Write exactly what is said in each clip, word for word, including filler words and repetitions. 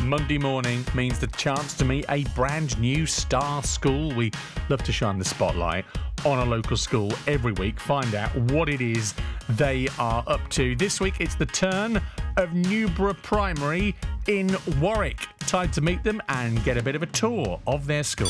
Monday morning means the chance to meet a brand new star school. We love to shine the spotlight on a local school every week, find out what it is they are up to. This week it's the turn of Newborough Primary in Warwick. Time to meet them and get a bit of a tour of their school.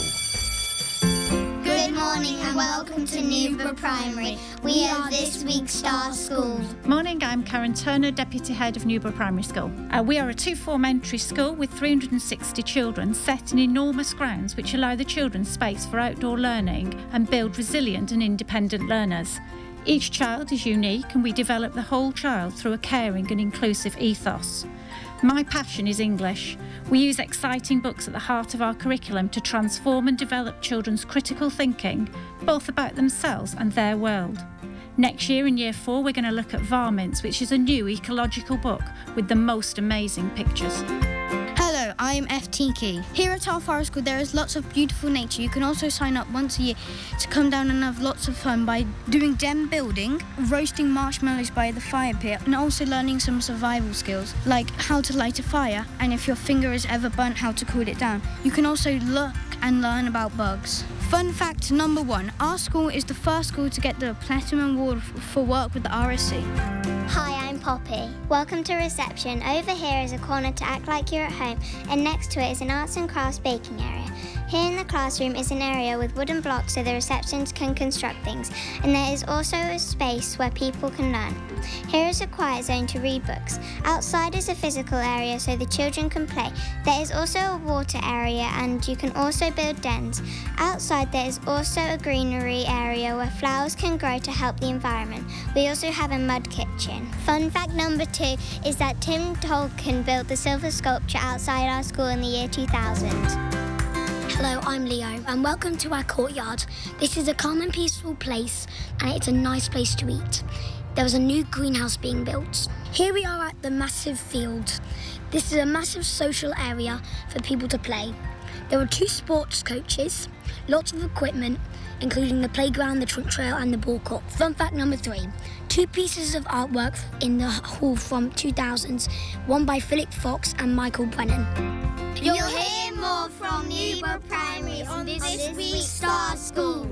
Good morning and welcome to Newborough Primary. We are this week's Star School. Morning, I'm Karen Turner, Deputy Head of Newborough Primary School. Uh, we are a two-form entry school with three hundred sixty children set in enormous grounds which allow the children space for outdoor learning and build resilient and independent learners. Each child is unique and we develop the whole child through a caring and inclusive ethos. My passion is English. We use exciting books at the heart of our curriculum to transform and develop children's critical thinking, both about themselves and their world. Next year in Year four, we're going to look at Varmints, which is a new ecological book with the most amazing pictures. Hello, I am F T Key. Here at our forest school there is lots of beautiful nature. You can also sign up once a year to come down and have lots of fun by doing den building, roasting marshmallows by the fire pit, and also learning some survival skills like how to light a fire, and if your finger is ever burnt, how to cool it down. You can also look and learn about bugs. Fun fact number one, our school is the first school to get the Platinum Award for work with the R S C. Hi, I'm Poppy. Welcome to reception. Over here is a corner to act like you're at home, and next to it is an arts and crafts baking area. Here in the classroom is an area with wooden blocks so the receptionists can construct things, and there is also a space where people can learn. Here is a quiet zone to read books. Outside is a physical area so the children can play. There is also a water area and you can also build dens. Outside there is also a greenery area where flowers can grow to help the environment. We also have a mud kitchen. Fun fact number two is that Tim Tolkien built the silver sculpture outside our school in the year two thousand. Hello, I'm Leo and welcome to our courtyard. This is a calm and peaceful place and it's a nice place to eat. There was a new greenhouse being built. Here we are at the massive field. This is a massive social area for people to play. There are two sports coaches, lots of equipment, including the playground, the trunk trail and the ball court. Fun fact number three, two pieces of artwork in the hall from two thousands, one by Philip Fox and Michael Brennan. You'll hear more from Newborough Primary on this week's Star School.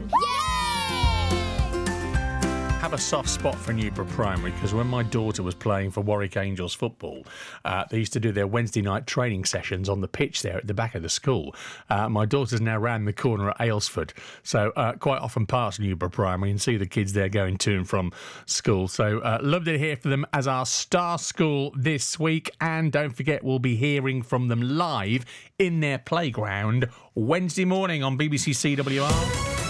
Have a soft spot for Newborough Primary because when my daughter was playing for Warwick Angels football, uh, they used to do their Wednesday night training sessions on the pitch there at the back of the school. Uh, my daughter's now round the corner at Aylesford, so uh, quite often past Newborough Primary and see the kids there going to and from school. So uh, love to hear from them as our star school this week, and don't forget we'll be hearing from them live in their playground Wednesday morning on B B C C W R.